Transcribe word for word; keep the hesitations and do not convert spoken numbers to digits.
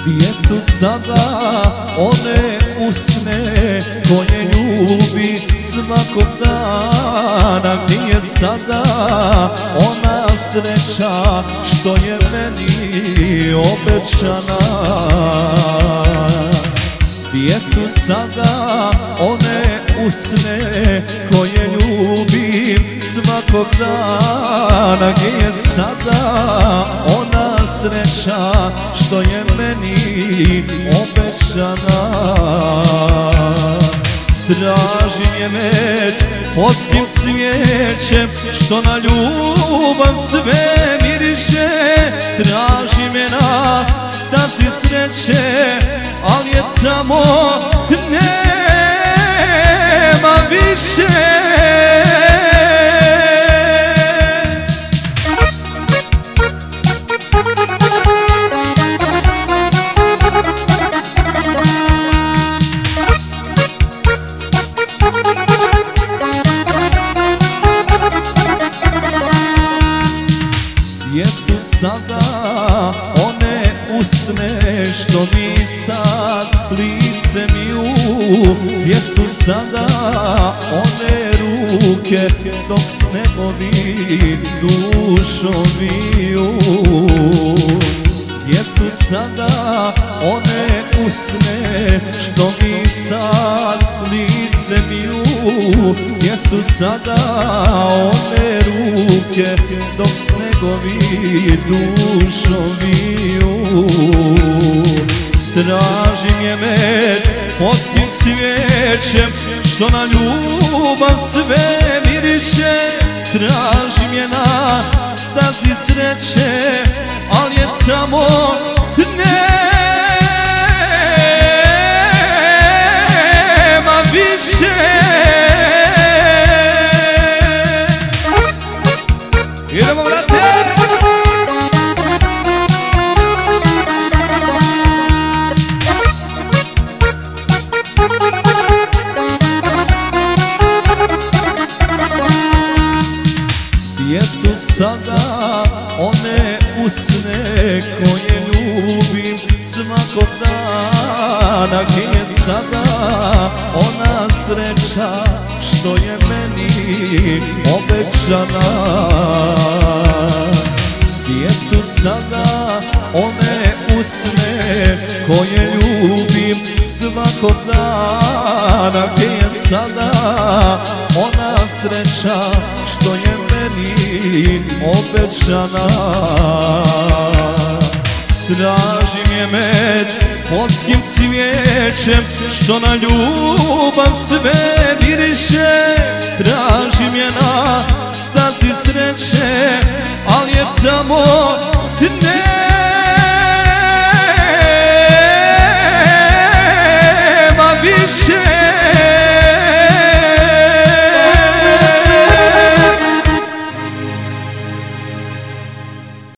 Gdje su sada one usne koje ljubi svakog dana? Gdje je sada ona sreća što je meni obećana? Gdje su sada one usne koje ljubim svakog dana? Gdje je sada ona sreća što je meni obećana? Tražim je med poskim cvijećem što na ljubav sve miriše. Tražim je na stazi sreće, ali je tamo nema više. Gdje su sada one usne što mi sad lice miju? Gdje su sada one ruke dok snegovi dušo viju? Gdje su sada one usne što mi sad lice miju? Gdje su sada one ruke dok snegovi dušo viju? Tražim je med poskim cvijećem što na ljubav sve miriše. Tražim je na stazi sreće, ali je tamo nema više. Idemo, brate! Gdje su sada one usne koje ljubim svakog dana? Gdje je sada ona sreća što je meni obećana? Gdje su sada one usne koje ljubim svakog dana? Gdje je sada ona sreća što je meni obećana? Tražim je med poskim cvijećem što na ljubav sve miriše. Tražim je na stazi sreće, ali je tamo